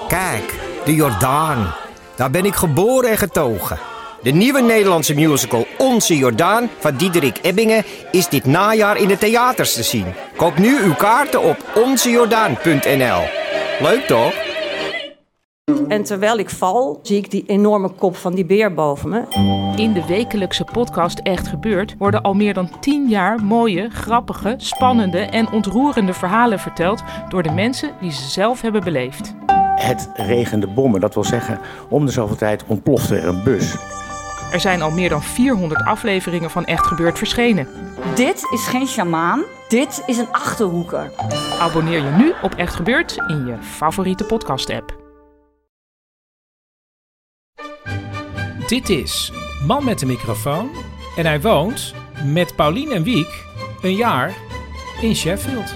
Kijk, de Jordaan. Daar ben ik geboren en getogen. De nieuwe Nederlandse musical Onze Jordaan van Diederik Ebbingen is dit najaar in de theaters te zien. Koop nu uw kaarten op onzejordaan.nl. Leuk toch? En terwijl ik val, zie ik die enorme kop van die beer boven me. In de wekelijkse podcast Echt Gebeurd worden al meer dan 10 jaar mooie, grappige, spannende en ontroerende verhalen verteld door de mensen die ze zelf hebben beleefd. Het regende bommen, dat wil zeggen, om de zoveel tijd ontplofte er een bus. Er zijn al meer dan 400 afleveringen van Echt Gebeurd verschenen. Dit is geen sjamaan, dit is een Achterhoeker. Abonneer je nu op Echt Gebeurd in je favoriete podcast-app. Dit is Man met de microfoon en hij woont met Paulien en Wiek een jaar in Sheffield.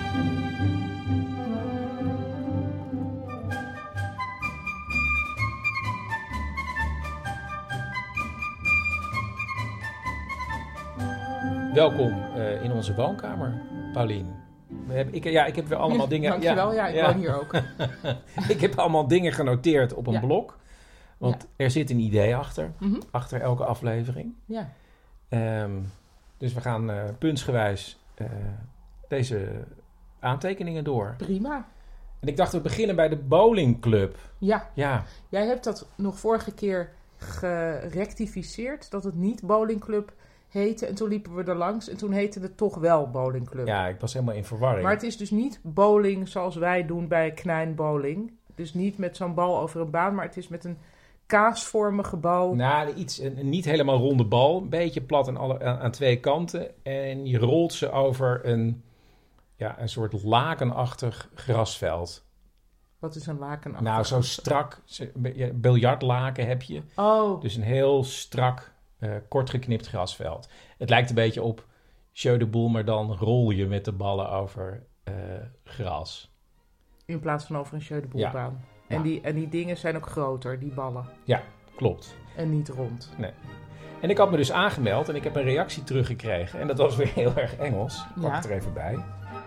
Welkom in onze woonkamer, Paulien. Ik heb weer allemaal dingen... Dankjewel, ik woon hier ook. Ik heb allemaal dingen genoteerd op een blok. Want er zit een idee achter elke aflevering. Ja. Dus we gaan puntsgewijs deze aantekeningen door. Prima. En ik dacht, we beginnen bij de bowlingclub. Ja. Ja. Jij hebt dat nog vorige keer gerectificeerd, dat het niet bowlingclub heette. En toen liepen we er langs en toen heette het toch wel bowlingclub. Ja, ik was helemaal in verwarring. Maar het is dus niet bowling zoals wij doen bij Knijn Bowling. Dus niet met zo'n bal over een baan, maar het is met een kaasvormige bal. Nou, een niet helemaal ronde bal. Een beetje plat aan twee kanten. En je rolt ze over een soort lakenachtig grasveld. Wat is een lakenachtig? Nou, zo strak. Biljartlaken heb je. Oh. Dus een heel strak, kort geknipt grasveld. Het lijkt een beetje op Jeu de Boel, maar dan rol je met de ballen over gras. In plaats van over een Jeu de Boelbaan. Ja. En die dingen zijn ook groter, die ballen. Ja, klopt. En niet rond. Nee. En ik had me dus aangemeld en ik heb een reactie teruggekregen. En dat was weer heel erg Engels. Ik pak het er even bij.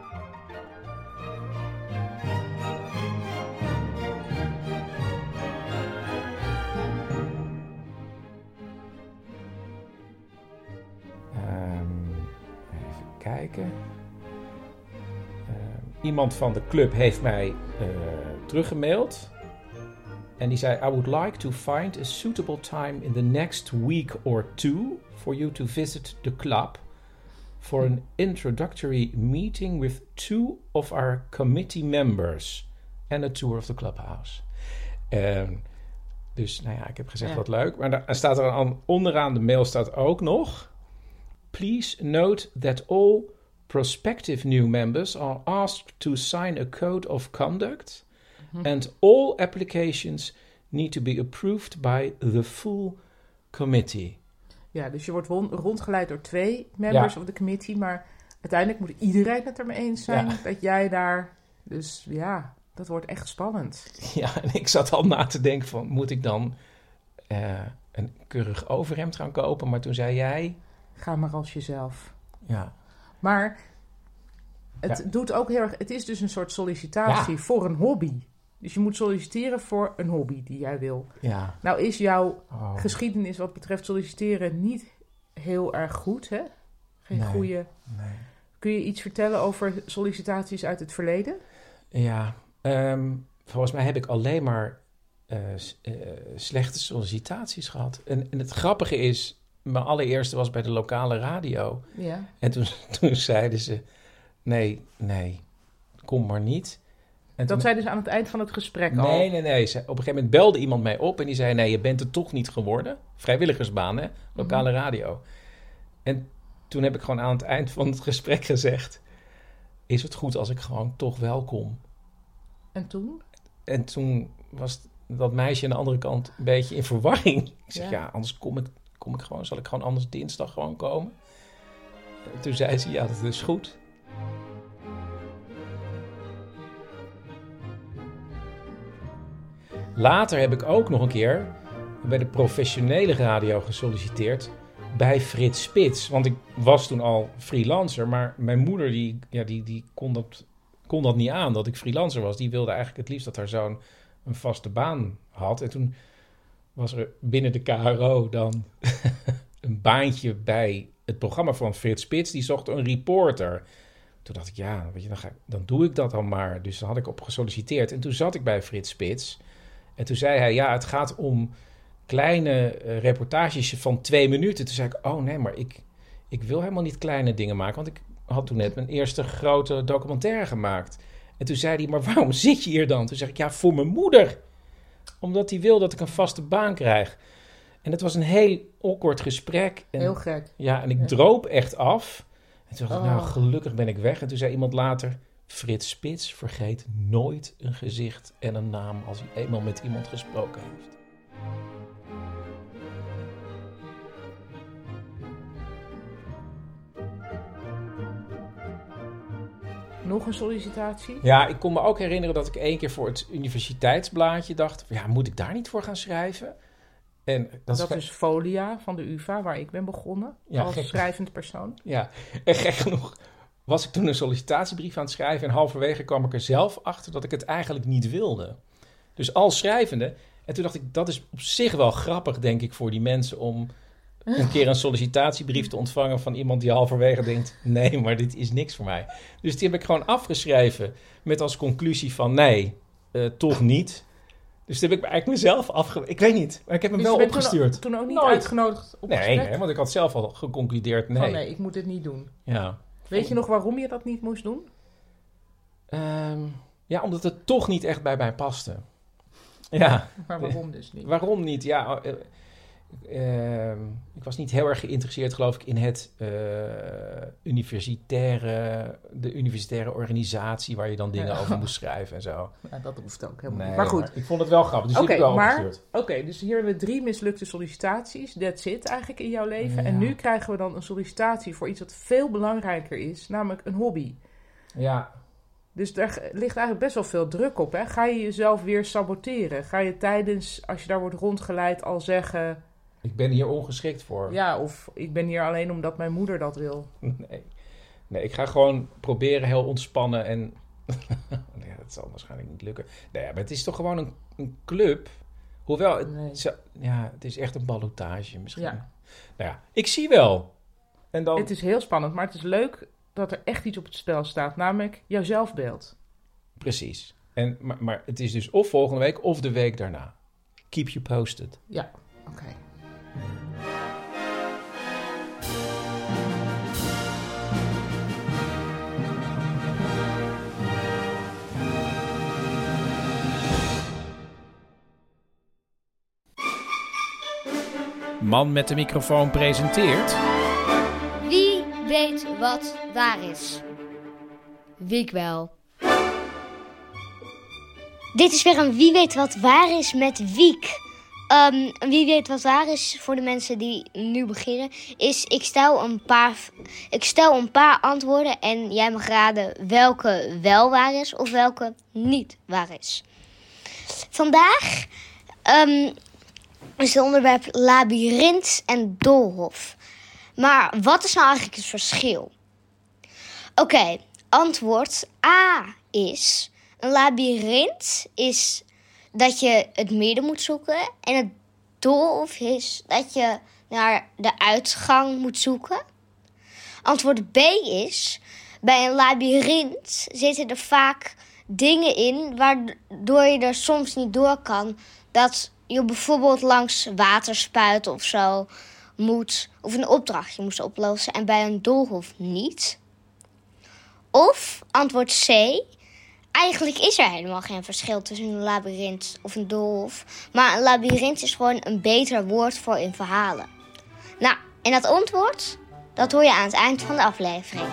Even kijken. Iemand van de club heeft mij teruggemaild. En die zei, I would like to find a suitable time in the next week or two for you to visit the club for an introductory meeting with 2 of our committee members and a tour of the clubhouse. Dus ik heb gezegd wat leuk. Maar daar staat er onderaan de mail staat ook nog, please note that all prospective new members are asked to sign a code of conduct. And all applications need to be approved by the full committee. Ja, dus je wordt rondgeleid door 2 members of the committee. Maar uiteindelijk moet iedereen het ermee eens zijn dat jij daar... Dus ja, dat wordt echt spannend. Ja, en ik zat al na te denken van... Moet ik dan een keurig overhemd gaan kopen? Maar toen zei jij... Ga maar als jezelf. Ja. Maar het doet ook heel erg... Het is dus een soort sollicitatie voor een hobby. Dus je moet solliciteren voor een hobby die jij wil. Ja. Nou is jouw geschiedenis wat betreft solliciteren niet heel erg goed, hè? Geen goede... Nee. Kun je iets vertellen over sollicitaties uit het verleden? Ja, volgens mij heb ik alleen maar slechte sollicitaties gehad. En het grappige is, mijn allereerste was bij de lokale radio. Ja. En toen zeiden ze, nee, kom maar niet. En dat zei dus aan het eind van het gesprek al? Nee. Op een gegeven moment belde iemand mij op en die zei, nee, je bent het toch niet geworden. Vrijwilligersbaan, hè? Lokale radio. En toen heb ik gewoon aan het eind van het gesprek gezegd, is het goed als ik gewoon toch wel kom? En toen? En toen was dat meisje aan de andere kant een beetje in verwarring. Ik zeg, anders kom ik gewoon. Zal ik gewoon anders dinsdag gewoon komen? En toen zei ze, dat is goed. Later heb ik ook nog een keer bij de professionele radio gesolliciteerd bij Frits Spits. Want ik was toen al freelancer, maar mijn moeder die kon dat niet aan, dat ik freelancer was. Die wilde eigenlijk het liefst dat haar zoon een vaste baan had. En toen was er binnen de KRO dan een baantje bij het programma van Frits Spits. Die zocht een reporter. Toen dacht ik, ja, weet je, dan doe ik dat dan maar. Dus daar had ik op gesolliciteerd. En toen zat ik bij Frits Spits. En toen zei hij, ja, het gaat om kleine reportages van 2 minuten. Toen zei ik, oh nee, maar ik wil helemaal niet kleine dingen maken. Want ik had toen net mijn eerste grote documentaire gemaakt. En toen zei hij, maar waarom zit je hier dan? Toen zeg ik, ja, voor mijn moeder. Omdat hij wil dat ik een vaste baan krijg. En het was een heel awkward gesprek. En, heel gek. Ja, en ik droop echt af. En toen dacht ik, nou, gelukkig ben ik weg. En toen zei iemand later, Frits Spits vergeet nooit een gezicht en een naam als hij eenmaal met iemand gesproken heeft. Nog een sollicitatie? Ja, ik kon me ook herinneren dat ik 1 keer voor het universiteitsblaadje dacht, ja, moet ik daar niet voor gaan schrijven? En dat is Folia van de UvA, waar ik ben begonnen, als schrijvend persoon. Ja, en gek genoeg was ik toen een sollicitatiebrief aan het schrijven en halverwege kwam ik er zelf achter dat ik het eigenlijk niet wilde. Dus als schrijvende. En toen dacht ik, dat is op zich wel grappig, denk ik, voor die mensen om een keer een sollicitatiebrief te ontvangen van iemand die halverwege denkt, nee, maar dit is niks voor mij. Dus die heb ik gewoon afgeschreven met als conclusie van nee, toch niet. Dus toen heb ik eigenlijk mezelf ik weet niet, maar ik heb hem wel opgestuurd. Toen ook niet uitgenodigd op gesprek? Nee, want ik had zelf al geconcludeerd nee. Oh nee, ik moet dit niet doen. Ja. Weet je nog waarom je dat niet moest doen? Ja, omdat het toch niet echt bij mij paste. Ja. Maar waarom dus niet? Waarom niet? Ja, ik was niet heel erg geïnteresseerd, geloof ik, in het de universitaire organisatie waar je dan dingen over moest schrijven en zo. Ja, dat hoeft ook helemaal niet. Maar goed. Maar ik vond het wel grappig, dus die heb ik wel opgestuurd. Oké, dus hier hebben we 3 mislukte sollicitaties. That's it eigenlijk in jouw leven. Ja. En nu krijgen we dan een sollicitatie voor iets wat veel belangrijker is, namelijk een hobby. Ja. Dus daar ligt eigenlijk best wel veel druk op. Hè? Ga je jezelf weer saboteren? Ga je tijdens, als je daar wordt rondgeleid, al zeggen, ik ben hier ongeschikt voor. Ja, of ik ben hier alleen omdat mijn moeder dat wil. Nee, ik ga gewoon proberen heel ontspannen en nee, dat zal waarschijnlijk niet lukken. Nee, maar het is toch gewoon een club. Hoewel, het is echt een ballotage misschien. Ja. Nou ja, ik zie wel. En dan. Het is heel spannend, maar het is leuk dat er echt iets op het spel staat, namelijk jouw zelfbeeld. Precies. Maar het is dus of volgende week of de week daarna. Keep you posted. Ja, oké. Man met de microfoon presenteert. Wie weet wat waar is? Wiek wel. Dit is weer een Wie weet wat waar is met Wiek. Wie weet wat waar is voor de mensen die nu beginnen, is ik stel een paar antwoorden en jij mag raden welke wel waar is of welke niet waar is. Vandaag is het onderwerp labyrint en doolhof. Maar wat is nou eigenlijk het verschil? Oké, antwoord A is, een labyrint is dat je het midden moet zoeken. En het doolhof is dat je naar de uitgang moet zoeken. Antwoord B is, bij een labyrint zitten er vaak dingen in waardoor je er soms niet door kan. Dat je bijvoorbeeld langs waterspuiten of zo moet, of een opdrachtje moest oplossen en bij een doolhof niet. Of antwoord C, eigenlijk is er helemaal geen verschil tussen een labyrint of een doolhof, maar een labyrint is gewoon een beter woord voor in verhalen. Nou, en dat antwoord, dat hoor je aan het eind van de aflevering.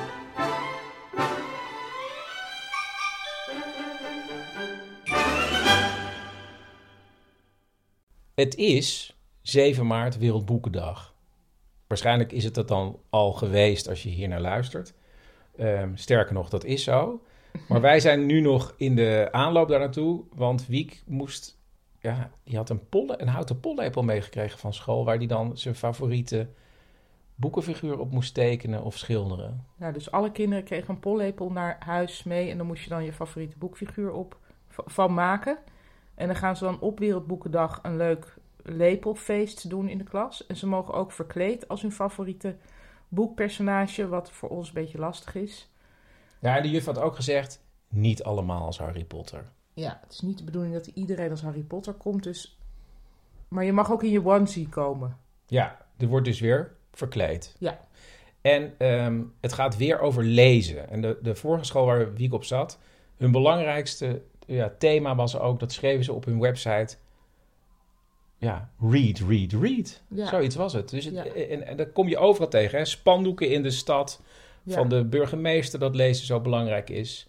Het is 7 maart Wereldboekendag. Waarschijnlijk is het dat dan al geweest als je hier naar luistert. Sterker nog, dat is zo. Maar wij zijn nu nog in de aanloop daar naartoe. Want Wiek die had een houten pollepel meegekregen van school, waar hij dan zijn favoriete boekenfiguur op moest tekenen of schilderen. Ja, dus alle kinderen kregen een pollepel naar huis mee en dan moest je dan je favoriete boekfiguur van maken. En dan gaan ze dan op Wereldboekendag een leuk lepelfeest doen in de klas. En ze mogen ook verkleed als hun favoriete boekpersonage, wat voor ons een beetje lastig is. Ja, en de juf had ook gezegd, niet allemaal als Harry Potter. Ja, het is niet de bedoeling dat iedereen als Harry Potter komt, dus... Maar je mag ook in je onesie komen. Ja, er wordt dus weer verkleed. Ja. En het gaat weer over lezen. En de vorige school waar Wiek op zat, hun belangrijkste thema was ook, dat schreven ze op hun website... Ja, read. Ja. Zoiets was het. Dus en dat kom je overal tegen. Hè? Spandoeken in de stad van de burgemeester, dat lezen zo belangrijk is.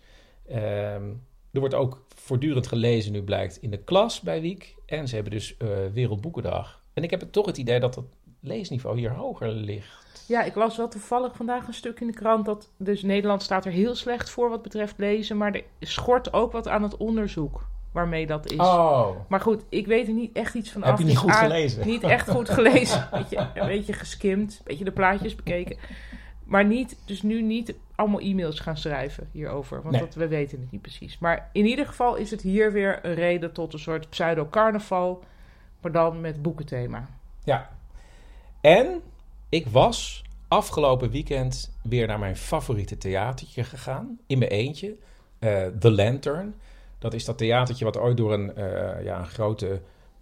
Er wordt ook voortdurend gelezen, nu blijkt, in de klas bij Wiek. En ze hebben dus Wereldboekendag. En ik heb toch het idee dat het leesniveau hier hoger ligt. Ja, ik las wel toevallig vandaag een stuk in de krant dat dus Nederland staat er heel slecht voor wat betreft lezen, maar er schort ook wat aan het onderzoek waarmee dat is. Oh. Maar goed, ik weet er niet echt iets van af. Heb je niet goed gelezen? Niet echt goed gelezen. Een beetje geskimd, een beetje de plaatjes bekeken. Maar niet allemaal e-mails gaan schrijven hierover. Want we weten het niet precies. Maar in ieder geval is het hier weer een reden tot een soort pseudo-carnaval, maar dan met boekenthema. Ja. En ik was afgelopen weekend weer naar mijn favoriete theatertje gegaan. In mijn eentje. The Lantern. Dat is dat theatertje wat ooit door een grote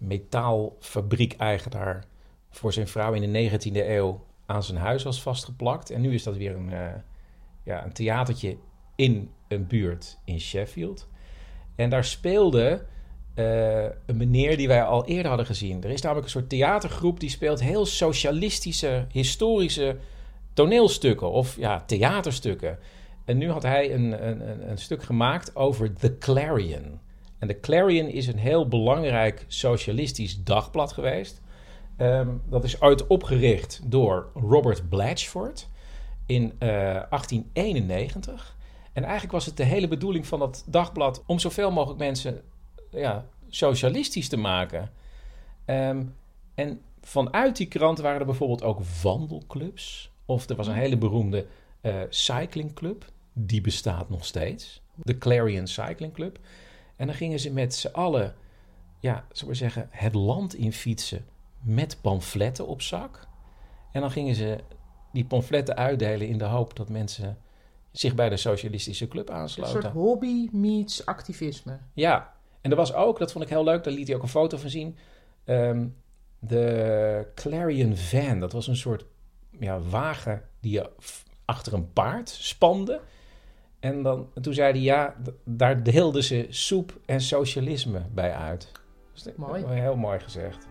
metaalfabriek-eigenaar voor zijn vrouw in de 19e eeuw aan zijn huis was vastgeplakt. En nu is dat weer een theatertje in een buurt in Sheffield. En daar speelde een meneer die wij al eerder hadden gezien. Er is namelijk een soort theatergroep die speelt heel socialistische, historische toneelstukken of theaterstukken. En nu had hij een stuk gemaakt over The Clarion. En The Clarion is een heel belangrijk socialistisch dagblad geweest. Dat is ooit opgericht door Robert Blatchford in 1891. En eigenlijk was het de hele bedoeling van dat dagblad om zoveel mogelijk mensen socialistisch te maken. En vanuit die krant waren er bijvoorbeeld ook wandelclubs. Of er was een hele beroemde cyclingclub. Die bestaat nog steeds. De Clarion Cycling Club. En dan gingen ze met z'n allen, zullen we zeggen, het land in fietsen met pamfletten op zak. En dan gingen ze die pamfletten uitdelen in de hoop dat mensen zich bij de socialistische club aansloten. Een soort hobby meets activisme. Ja, en er was ook, dat vond ik heel leuk, daar liet hij ook een foto van zien, de Clarion Van. Dat was een soort wagen die je achter een paard spande. En toen zei hij, daar deelden ze soep en socialisme bij uit. Dus mooi. Heel mooi gezegd.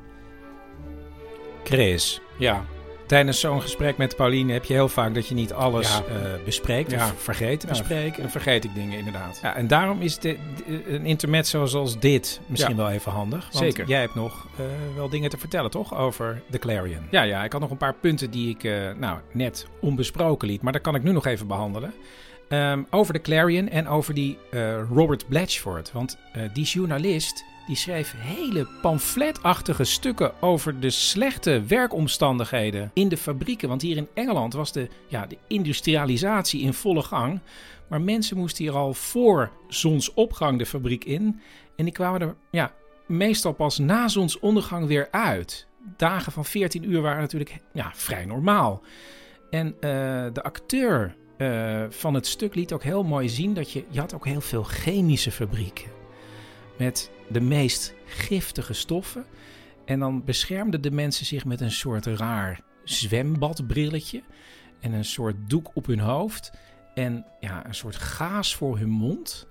Chris, tijdens zo'n gesprek met Pauline heb je heel vaak dat je niet alles bespreekt of vergeet te bespreken. Dan vergeet ik dingen inderdaad. Ja, en daarom is een intermezzo zoals dit misschien wel even handig. Want zeker. Jij hebt nog wel dingen te vertellen, toch? Over The Clarion. Ja, ik had nog een paar punten die ik net onbesproken liet. Maar dat kan ik nu nog even behandelen. Over The Clarion en over die Robert Blatchford. Want die journalist die schreef hele pamfletachtige stukken over de slechte werkomstandigheden in de fabrieken. Want hier in Engeland was de industrialisatie in volle gang. Maar mensen moesten hier al voor zonsopgang de fabriek in. En die kwamen er meestal pas na zonsondergang weer uit. Dagen van 14 uur waren natuurlijk vrij normaal. En de acteur van het stuk liet ook heel mooi zien dat je had ook heel veel chemische fabrieken. Met de meest giftige stoffen. En dan beschermden de mensen zich met een soort raar zwembadbrilletje. En een soort doek op hun hoofd. En een soort gaas voor hun mond.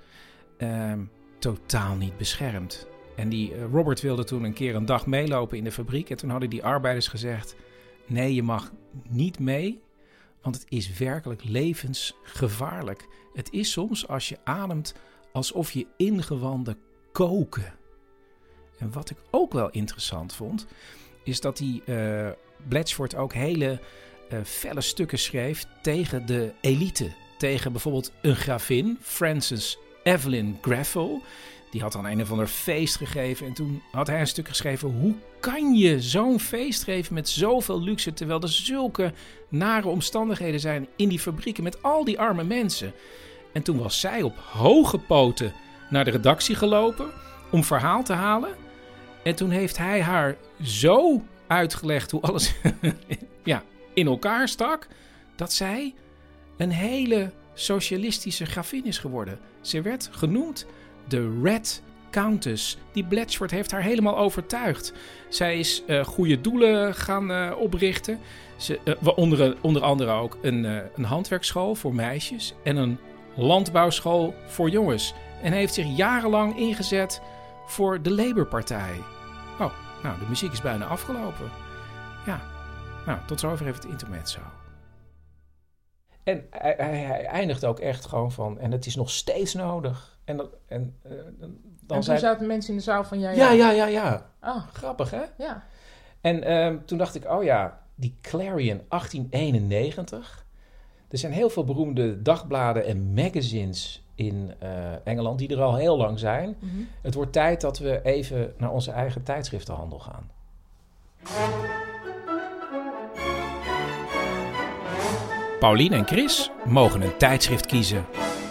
Totaal niet beschermd. En die Robert wilde toen een keer een dag meelopen in de fabriek. En toen hadden die arbeiders gezegd: nee, je mag niet mee. Want het is werkelijk levensgevaarlijk. Het is soms als je ademt alsof je ingewanden koken. En wat ik ook wel interessant vond, is dat die Blatchford ook hele felle stukken schreef tegen de elite. Tegen bijvoorbeeld een gravin, Frances Evelyn Greffel. Die had dan een of ander feest gegeven. En toen had hij een stuk geschreven: hoe kan je zo'n feest geven met zoveel luxe, terwijl er zulke nare omstandigheden zijn in die fabrieken met al die arme mensen. En toen was zij op hoge poten naar de redactie gelopen. om verhaal te halen. En toen heeft hij haar zo uitgelegd hoe alles in elkaar stak, dat zij een hele socialistische gravin is geworden. Ze werd genoemd de Red Countess. Die Blatchford heeft haar helemaal overtuigd. Zij is goede doelen gaan oprichten. Onder andere ook een handwerkschool voor meisjes en een landbouwschool voor jongens. En heeft zich jarenlang ingezet voor de Labour-partij. Oh, nou, de muziek is bijna afgelopen. Ja, nou, tot zover even het intermezzo. En hij eindigt ook echt gewoon van, en het is nog steeds nodig. En toen zaten mensen in de zaal van Ja. Oh. Grappig, hè? Ja. En toen dacht ik, die Clarion 1891. Er zijn heel veel beroemde dagbladen en magazines in Engeland die er al heel lang zijn. Mm-hmm. Het wordt tijd dat we even naar onze eigen tijdschriftenhandel gaan. Paulien en Chris mogen een tijdschrift kiezen.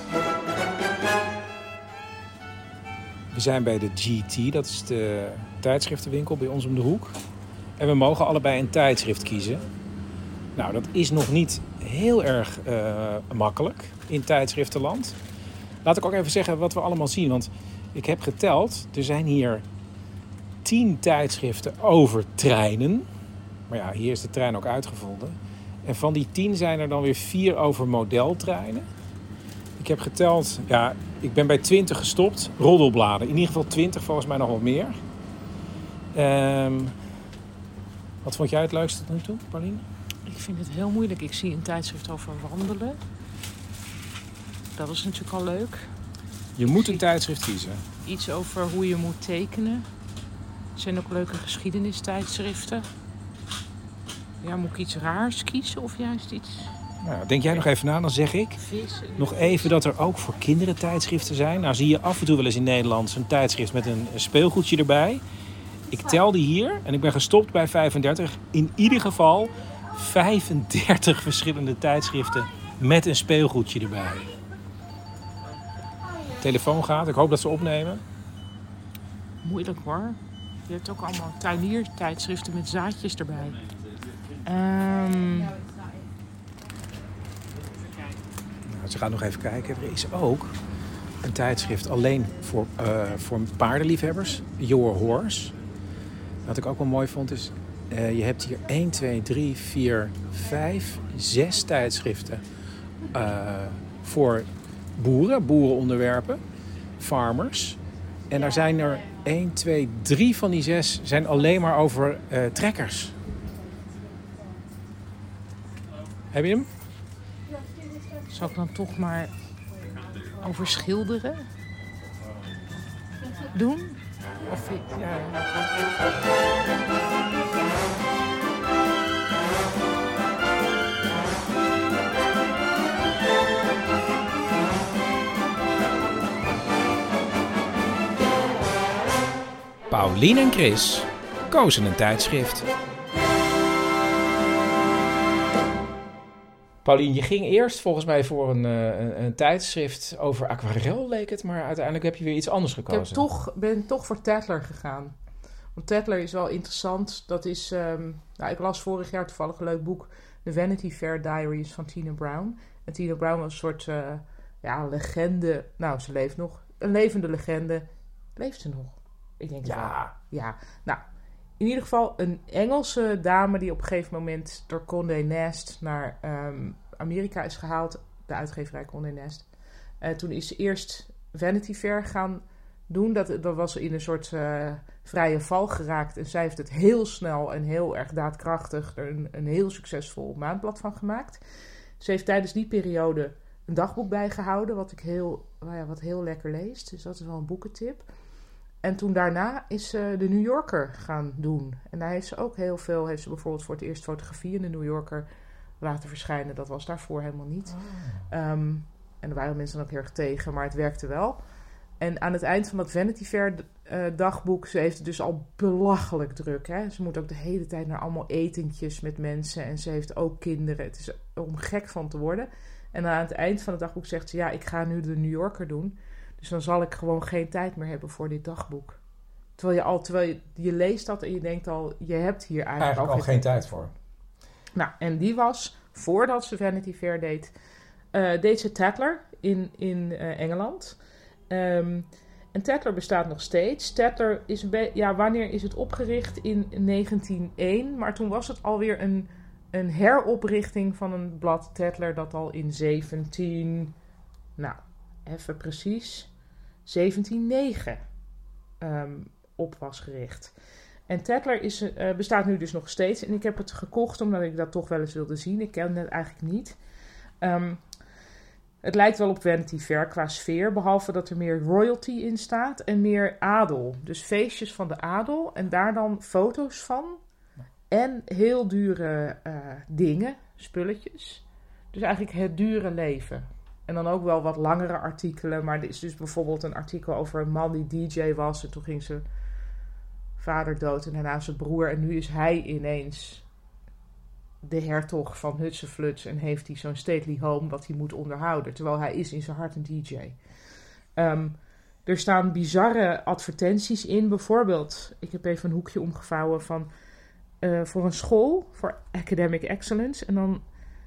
We zijn bij de GT, dat is de tijdschriftenwinkel bij ons om de hoek. En we mogen allebei een tijdschrift kiezen. Nou, dat is nog niet heel erg makkelijk in tijdschriftenland. Laat ik ook even zeggen wat we allemaal zien. Want ik heb geteld, er zijn hier 10 tijdschriften over treinen. Maar ja, hier is de trein ook uitgevonden. En van die 10 zijn er dan weer 4 over modeltreinen. Ik heb geteld, ik ben bij 20 gestopt. Roddelbladen, in ieder geval 20, volgens mij nog wel meer. Wat vond jij het leukste tot nu toe, Paulien? Ik vind het heel moeilijk. Ik zie een tijdschrift over wandelen. Dat is natuurlijk al leuk. Je moet een tijdschrift kiezen. Iets over hoe je moet tekenen. Er zijn ook leuke geschiedenistijdschriften. Ja, moet ik iets raars kiezen of juist iets... Nou, denk jij nog even na, dan zeg ik nog even dat er ook voor kinderen tijdschriften zijn. Nou zie je af en toe wel eens in Nederland zo'n tijdschrift met een speelgoedje erbij. Ik tel die hier en ik ben gestopt bij 35. In ieder geval 35 verschillende tijdschriften met een speelgoedje erbij. Telefoon gaat, ik hoop dat ze opnemen. Moeilijk hoor. Je hebt ook allemaal tuiniertijdschriften met zaadjes erbij. Ze gaan nog even kijken. Er is ook een tijdschrift alleen voor paardenliefhebbers. Your Horse. Wat ik ook wel mooi vond is... je hebt hier 1, 2, 3, 4, 5, 6 tijdschriften voor boerenonderwerpen. Farmers. En daar zijn er 1, 2, 3 van die 6 zijn alleen maar over trekkers. Heb je hem? Zal ik dan toch maar over schilderen doen? Of ja. Paulien en Chris kozen een tijdschrift. Paulien, je ging eerst volgens mij voor een tijdschrift over aquarel, leek het. Maar uiteindelijk heb je weer iets anders gekozen. Ik ben toch voor Tatler gegaan. Want Tatler is wel interessant. Dat is, ik las vorig jaar toevallig een leuk boek. The Vanity Fair Diaries van Tina Brown. En Tina Brown was een soort legende. Nou, ze leeft nog. Een levende legende. Leeft ze nog? Ik denk ja. Ja, nou... In ieder geval een Engelse dame die op een gegeven moment door Condé Nast naar Amerika is gehaald. De uitgeverij Condé Nast. Toen is ze eerst Vanity Fair gaan doen. Dat was in een soort vrije val geraakt. En zij heeft het heel snel en heel erg daadkrachtig er een heel succesvol maandblad van gemaakt. Ze heeft tijdens die periode een dagboek bijgehouden. Wat heel lekker leest. Dus dat is wel een boekentip. En toen daarna is ze de New Yorker gaan doen. En daar heeft ze ook heel veel... Heeft ze bijvoorbeeld voor het eerst fotografie in de New Yorker laten verschijnen. Dat was daarvoor helemaal niet. Oh. En daar waren mensen dan ook heel erg tegen, maar het werkte wel. En aan het eind van dat Vanity Fair dagboek... Ze heeft het dus al belachelijk druk. Hè? Ze moet ook de hele tijd naar allemaal etentjes met mensen. En ze heeft ook kinderen. Het is om gek van te worden. En aan het eind van het dagboek zegt ze... Ja, ik ga nu de New Yorker doen... Dus dan zal ik gewoon geen tijd meer hebben voor dit dagboek. Terwijl je leest dat en je denkt al, je hebt hier eigenlijk al geen tijd voor. Nou, en die was, voordat ze Vanity Fair deed ze Tatler in Engeland. En Tatler bestaat nog steeds. Tatler is wanneer is het opgericht? In 1901. Maar toen was het alweer een heroprichting van een blad Tatler dat al in 1709 op was gericht. En Tatler bestaat nu dus nog steeds. En ik heb het gekocht omdat ik dat toch wel eens wilde zien. Ik kende het eigenlijk niet. Het lijkt wel op Vanity Fair qua sfeer, behalve dat er meer royalty in staat en meer adel. Dus feestjes van de adel en daar dan foto's van. En heel dure dingen, spulletjes. Dus eigenlijk het dure leven. En dan ook wel wat langere artikelen. Maar er is dus bijvoorbeeld een artikel over een man die DJ was. En toen ging zijn vader dood en daarna zijn broer. En nu is hij ineens de hertog van Hutsefluts en heeft hij zo'n stately home wat hij moet onderhouden. Terwijl hij is in zijn hart een DJ. Er staan bizarre advertenties in. Bijvoorbeeld, ik heb even een hoekje omgevouwen van voor een school, voor Academic Excellence. En dan,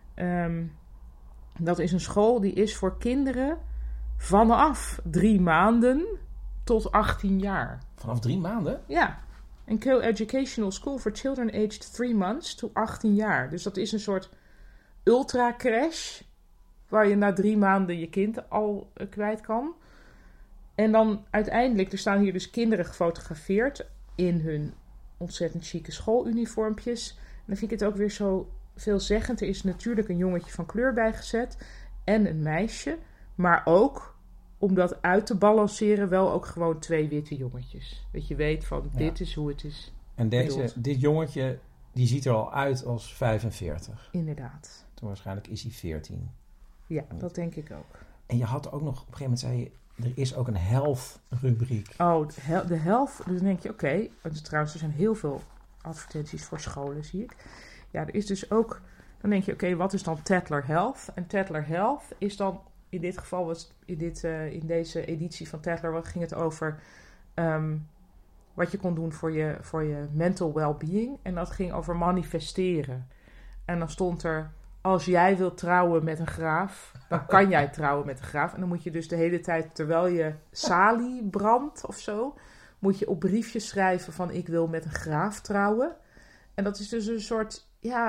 dat is een school die is voor kinderen vanaf 3 maanden tot 18 jaar. Vanaf 3 maanden? Ja. Een co-educational school for children aged 3 months to 18 jaar. Dus dat is een soort ultra-crash, waar je na 3 maanden je kind al kwijt kan. En dan uiteindelijk, er staan hier dus kinderen gefotografeerd in hun ontzettend chique schooluniformpjes. En dan vind ik het ook weer zo veelzeggend. Er is natuurlijk een jongetje van kleur bijgezet en een meisje. Maar ook, om dat uit te balanceren, wel ook gewoon 2 witte jongetjes. Dat je weet van, dit is hoe het is. En dit jongetje, die ziet er al uit als 45. Inderdaad. Toen waarschijnlijk is hij 14. Ja, dat denk ik ook. En je had ook nog, op een gegeven moment zei je, er is ook een health rubriek. Oh, de health. Dus dan denk je, oké. Trouwens, er zijn heel veel advertenties voor scholen, zie ik. Ja, er is dus ook, dan denk je, oké, wat is dan Tatler Health? En Tatler Health is dan, in dit geval in deze editie van Tatler ging het over wat je kon doen voor je mental well-being. En dat ging over manifesteren. En dan stond er, als jij wilt trouwen met een graaf, dan kan jij trouwen met een graaf. En dan moet je dus de hele tijd, terwijl je salie brandt of zo, moet je op briefjes schrijven van, ik wil met een graaf trouwen. En dat is dus een soort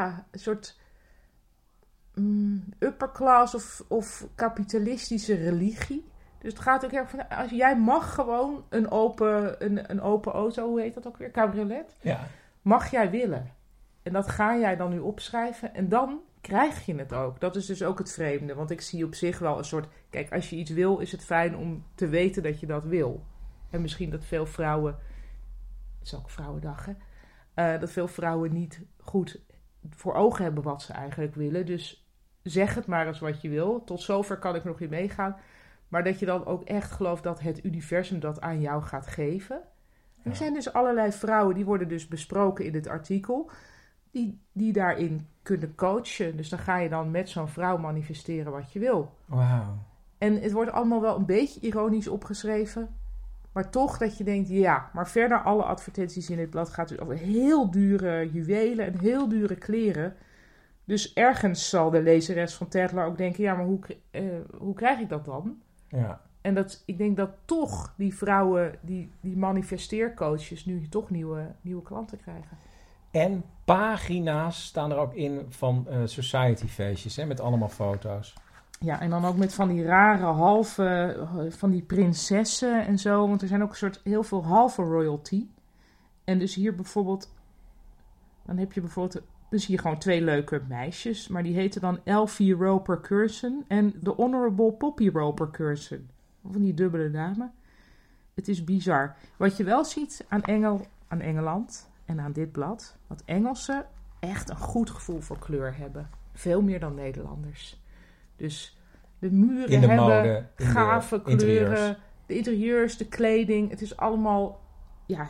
upper class of kapitalistische religie. Dus het gaat ook heel erg van, als jij mag gewoon een open auto, hoe heet dat ook weer, cabriolet, mag jij willen. En dat ga jij dan nu opschrijven en dan krijg je het ook. Dat is dus ook het vreemde, want ik zie op zich wel een soort, kijk, als je iets wil, is het fijn om te weten dat je dat wil. En misschien dat veel vrouwen, het is ook Vrouwendag, hè, dat veel vrouwen niet goed voor ogen hebben wat ze eigenlijk willen. Dus zeg het maar eens wat je wil. Tot zover kan ik nog in meegaan. Maar dat je dan ook echt gelooft dat het universum dat aan jou gaat geven. Ja. Er zijn dus allerlei vrouwen, die worden dus besproken in dit artikel, die daarin kunnen coachen. Dus dan ga je dan met zo'n vrouw manifesteren wat je wil. Wauw. En het wordt allemaal wel een beetje ironisch opgeschreven. Maar toch dat je denkt, ja, maar verder alle advertenties in dit blad gaat dus over heel dure juwelen en heel dure kleren. Dus ergens zal de lezeres van Tatler ook denken, ja, maar hoe krijg ik dat dan? Ja. En ik denk dat toch die vrouwen, die manifesteercoaches, nu toch nieuwe klanten krijgen. En pagina's staan er ook in van society feestjes, hè, met allemaal foto's. Ja, en dan ook met van die rare halve, van die prinsessen en zo. Want er zijn ook heel veel halve royalty. En dus hier bijvoorbeeld, dan zie je gewoon 2 leuke meisjes. Maar die heten dan Elfie Roper Curson en The Honorable Poppy Roper Curson. Van die dubbele namen. Het is bizar. Wat je wel ziet aan Engeland en aan dit blad, dat Engelsen echt een goed gevoel voor kleur hebben. Veel meer dan Nederlanders. Dus de muren hebben mode, gave kleuren, interieurs. De interieurs, de kleding. Het is allemaal, ja,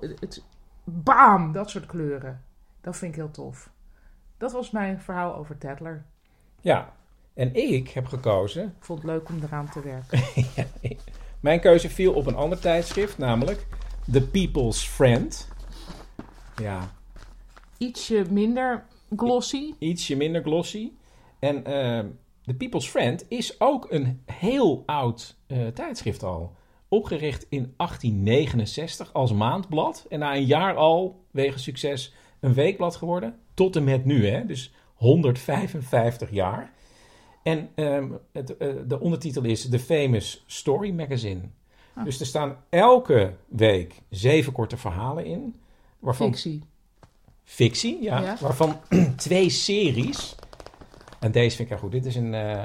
bam, dat soort kleuren. Dat vind ik heel tof. Dat was mijn verhaal over Tatler. Ja, en ik heb gekozen. Ik vond het leuk om eraan te werken. Mijn keuze viel op een ander tijdschrift, namelijk The People's Friend. Ja. Ietsje minder glossy. Ietsje minder glossy. En The People's Friend is ook een heel oud tijdschrift al. Opgericht in 1869 als maandblad. En na een jaar al, wegens succes, een weekblad geworden. Tot en met nu, hè. Dus 155 jaar. En de ondertitel is The Famous Story Magazine. Dus er staan elke week 7 korte verhalen in. Waarvan Fictie, ja. Waarvan 2 series. En deze vind ik heel goed. Dit is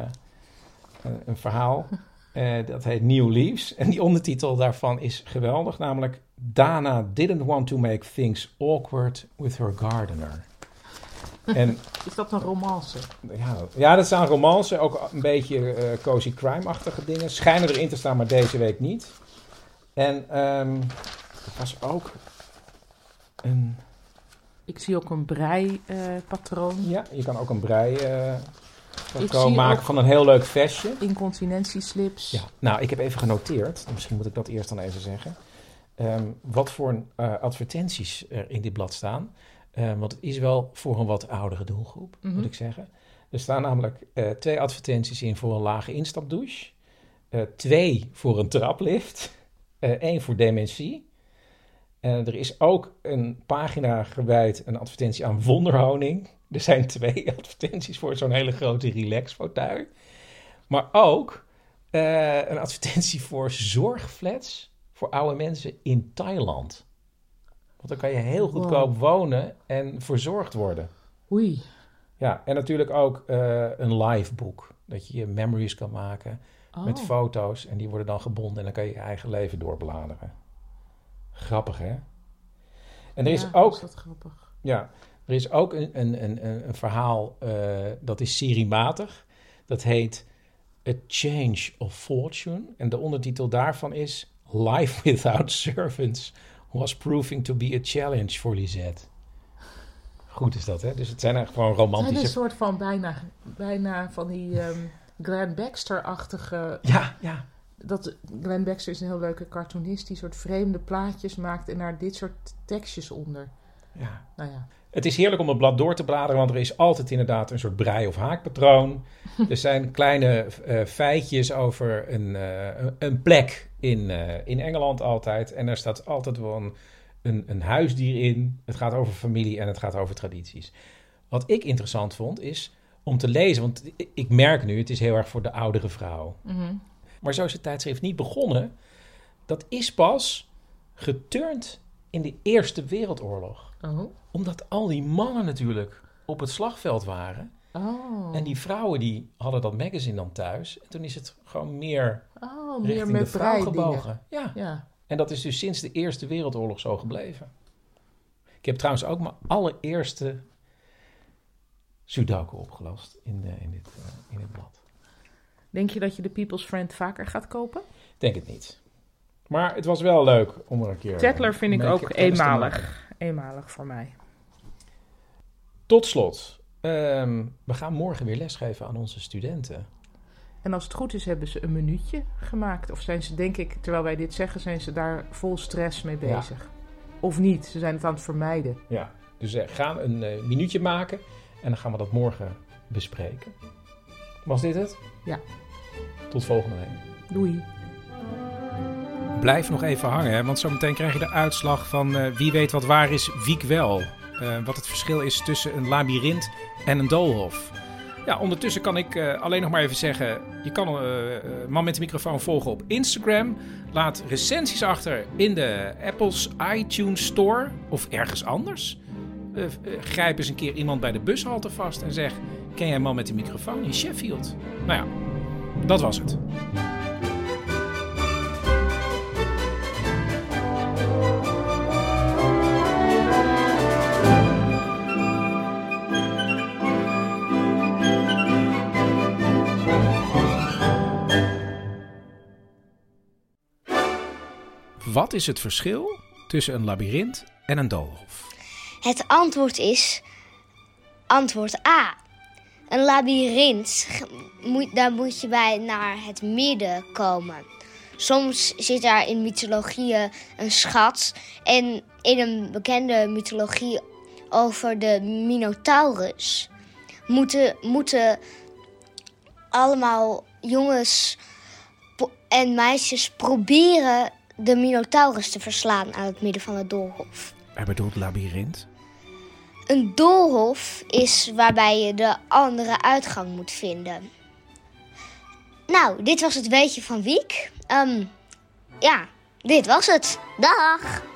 een verhaal. Dat heet New Leaves. En die ondertitel daarvan is geweldig. Namelijk Dana didn't want to make things awkward with her gardener. En, is dat een romance? Ja, dat zijn romance. Ook een beetje cozy crime-achtige dingen. Schijnen erin te staan, maar deze week niet. En er was ook een... Ik zie ook een brei-patroon. Ja, je kan ook een brei-patroon maken van een heel leuk vestje. Incontinentieslips. Ja, nou, ik heb even genoteerd. Misschien moet ik dat eerst dan even zeggen. Wat voor advertenties er in dit blad staan. Want het is wel voor een wat oudere doelgroep, moet ik zeggen. Er staan namelijk 2 advertenties in voor een lage instapdouche. 2 voor een traplift. 1 voor dementie. Er is ook een pagina gewijd, een advertentie aan wonderhoning. Er zijn 2 advertenties voor zo'n hele grote relaxfauteuil. Maar ook een advertentie voor zorgflats voor oude mensen in Thailand. Want dan kan je heel goedkoop wonen en verzorgd worden. Oei. Ja, en natuurlijk ook een live boek. Dat je je memories kan maken met foto's. En die worden dan gebonden en dan kan je je eigen leven doorbladeren. Grappig, hè? En er is ook... is dat grappig. Ja, er is ook een verhaal, dat is seriematig. Dat heet A Change of Fortune. En de ondertitel daarvan is Life Without Servants was proving to be a challenge for Lisette. Goed is dat, hè? Dus het zijn eigenlijk gewoon romantische... Het is een soort van bijna van die Glenn Baxter-achtige... Ja. Glenn Baxter is een heel leuke cartoonist die soort vreemde plaatjes maakt en daar dit soort tekstjes onder. Ja. Nou ja. Het is heerlijk om het blad door te bladeren, want er is altijd inderdaad een soort brei- of haakpatroon. Er zijn kleine feitjes over een plek in Engeland altijd. En er staat altijd wel een huisdier in. Het gaat over familie en het gaat over tradities. Wat ik interessant vond is om te lezen, want ik merk nu, het is heel erg voor de oudere vrouw. Mm-hmm. Maar zo is het tijdschrift niet begonnen. Dat is pas geturnd in de Eerste Wereldoorlog. Oh. Omdat al die mannen natuurlijk op het slagveld waren. Oh. En die vrouwen die hadden dat magazine dan thuis. En toen is het gewoon meer meer met de vrouw gebogen. gebogen. Ja. En dat is dus sinds de Eerste Wereldoorlog zo gebleven. Ik heb trouwens ook mijn allereerste Sudoku opgelost in dit blad. Denk je dat je de People's Friend vaker gaat kopen? Denk het niet. Maar het was wel leuk om er een keer... Tatler vind ik ook eenmalig. Eenmalig voor mij. Tot slot. We gaan morgen weer lesgeven aan onze studenten. En als het goed is, hebben ze een minuutje gemaakt. Of zijn ze, denk ik, terwijl wij dit zeggen, zijn ze daar vol stress mee bezig. Ja. Of niet, ze zijn het aan het vermijden. Ja, dus ga een minuutje maken en dan gaan we dat morgen bespreken. Was dit het? Ja. Tot volgende week. Doei. Blijf nog even hangen, hè, want zometeen krijg je de uitslag van wie weet wat waar is, wiek wel. Wat het verschil is tussen een labyrint en een doolhof. Ja, ondertussen kan ik alleen nog maar even zeggen... je kan Man met de Microfoon volgen op Instagram. Laat recensies achter in de Apple's iTunes Store of ergens anders. Grijp eens een keer iemand bij de bushalte vast en zeg... ken jij Man met de Microfoon in Sheffield? Nou ja, dat was het. Wat is het verschil tussen een labyrint en een doolhof? Het antwoord is antwoord A. Een labyrint, daar moet je bij naar het midden komen. Soms zit daar in mythologieën een schat. En in een bekende mythologie over de Minotaurus moeten allemaal jongens en meisjes proberen de Minotaurus te verslaan aan het midden van het doolhof. Hij bedoelt labyrint? Een doolhof is waarbij je de andere uitgang moet vinden. Nou, dit was het weetje van Wiek. Dit was het. Dag!